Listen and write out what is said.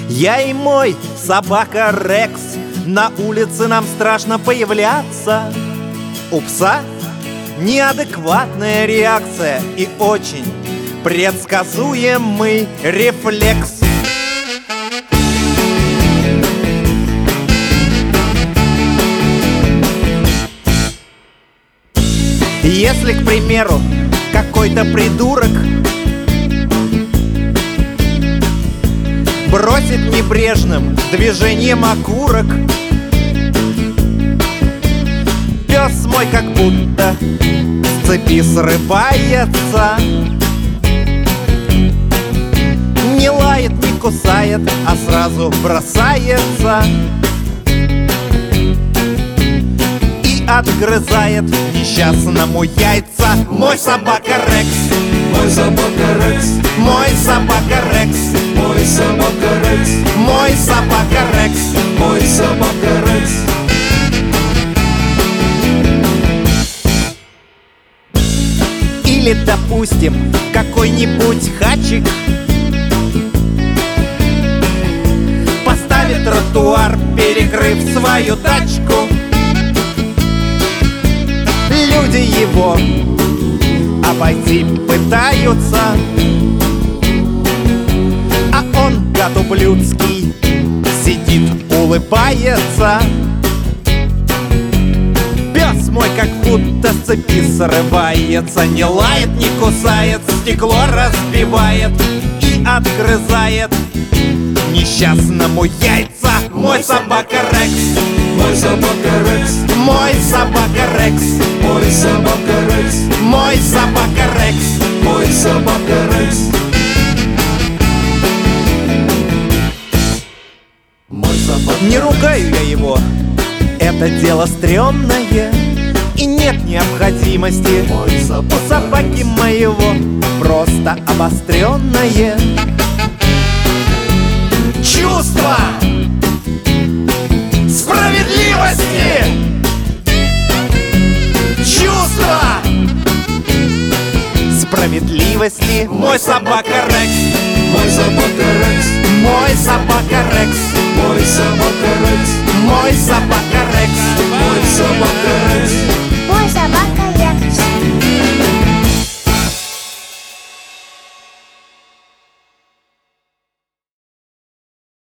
Я и мой собака Рекс, на улице нам страшно появляться. У пса неадекватная реакция и очень предсказуемый рефлекс. Если, к примеру, какой-то придурок бросит небрежным движением окурок, пес мой как будто с цепи срывается. Не лает, не кусает, а сразу бросается и отгрызает несчастному яйца. Мой собака Рекс, мой собака Рекс, мой собака Рекс, мой собака Рекс, мой собака Рекс, мой собака Рекс. Или, допустим, какой-нибудь хачик поставит тротуар, перекрыв свою тачку. Люди его обойти пытаются, а он, гад ублюдский, сидит, улыбается. Пес мой как будто с цепи срывается, не лает, не кусает, стекло разбивает и отгрызает несчастному яйца. Мой собака Рекс, мой собака Рекс, мой собака Рекс, мой собака Рекс, мой собака Рекс, мой собака Рекс. Мой собака. Не ругаю я его, это дело стрёмное, и нет необходимости. Мой собака У собаки моего просто обостренное чувство справедливости. Чувство справедливости. Мой собака Рекс, мой собака Рекс, мой собака Рекс, мой собака Рекс, мой собака